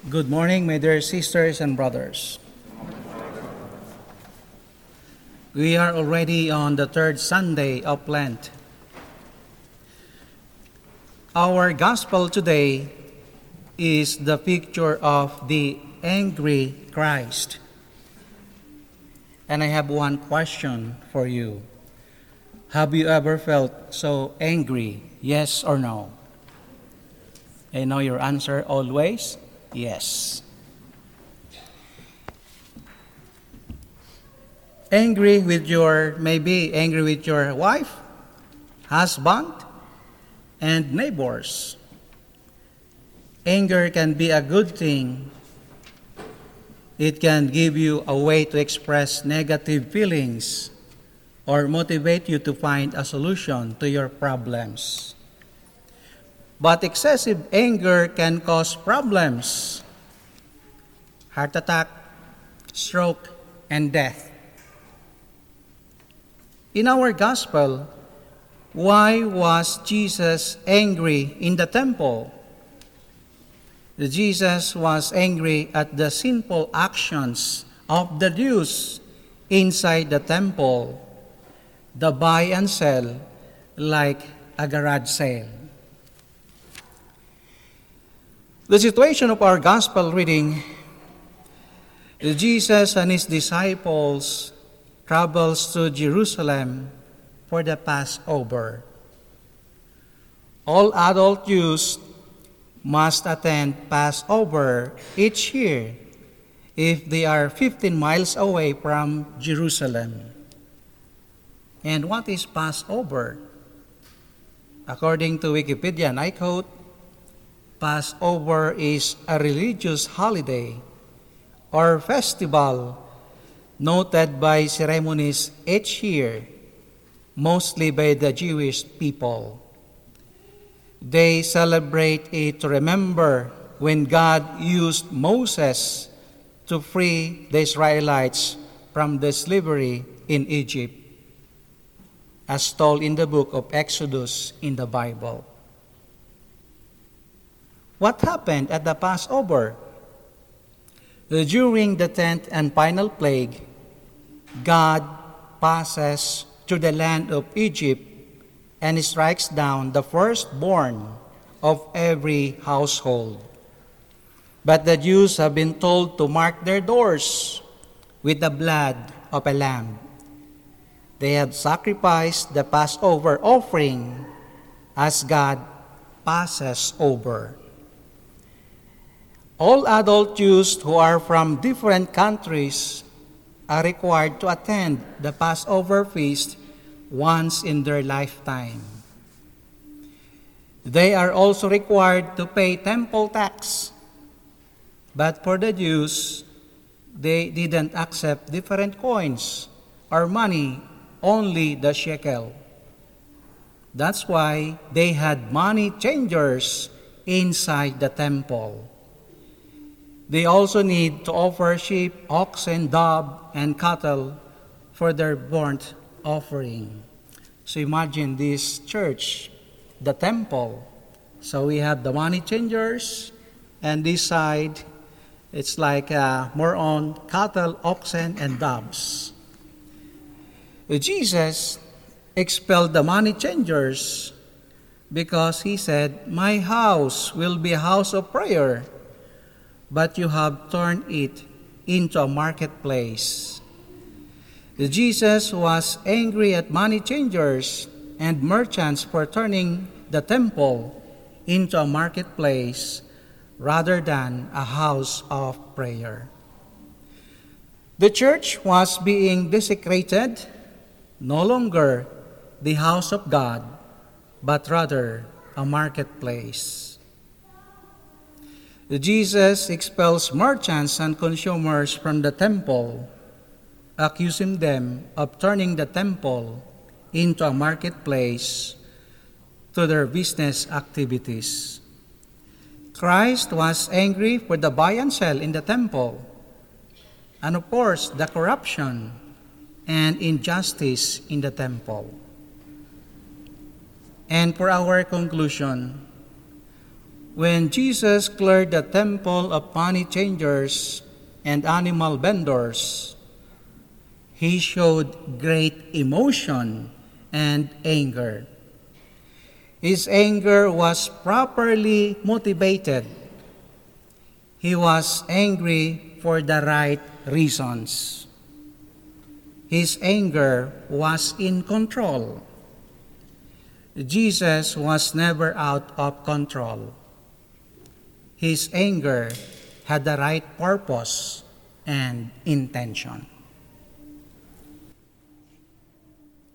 Good morning, my dear sisters and brothers. We are already on the third Sunday of Lent. Our gospel today is the picture of the angry Christ. And I have one question for you. Have you ever felt so angry, yes or no? I know your answer always, yes. Maybe angry with your wife, husband, and neighbors. Anger can be a good thing. It can give you a way to express negative feelings or motivate you to find a solution to your problems. But excessive anger can cause problems, heart attack, stroke, and death. In our gospel, why was Jesus angry in the temple? Jesus was angry at the sinful actions of the Jews inside the temple, the buy and sell like a garage sale. The situation of our gospel reading, Jesus and his disciples travels to Jerusalem for the Passover. All adult Jews must attend Passover each year if they are 15 miles away from Jerusalem. And what is Passover? According to Wikipedia, and I quote, Passover is a religious holiday or festival noted by ceremonies each year, mostly by the Jewish people. They celebrate it to remember when God used Moses to free the Israelites from the slavery in Egypt, as told in the book of Exodus in the Bible. What happened at the Passover? During the 10th and final plague, God passes through the land of Egypt and strikes down the firstborn of every household. But the Jews have been told to mark their doors with the blood of a lamb. They have sacrificed the Passover offering as God passes over. All adult Jews who are from different countries are required to attend the Passover feast once in their lifetime. They are also required to pay temple tax. But for the Jews, they didn't accept different coins or money, only the shekel. That's why they had money changers inside the temple. They also need to offer sheep, oxen, dove, and cattle for their burnt offering. So imagine this church, the temple. So we have the money changers, and this side, it's like more on cattle, oxen, and doves. Jesus expelled the money changers because he said, "My house will be a house of prayer, but you have turned it into a marketplace." Jesus was angry at money changers and merchants for turning the temple into a marketplace rather than a house of prayer. The church was being desecrated, no longer the house of God, but rather a marketplace. Jesus expels merchants and consumers from the temple, accusing them of turning the temple into a marketplace to their business activities. Christ was angry for the buy and sell in the temple, and of course, the corruption and injustice in the temple. And for our conclusion, When Jesus cleared the temple of money changers and animal vendors, he showed great emotion and anger. His anger was properly motivated. He was angry for the right reasons. His anger was in control. Jesus was never out of control. His anger had the right purpose and intention.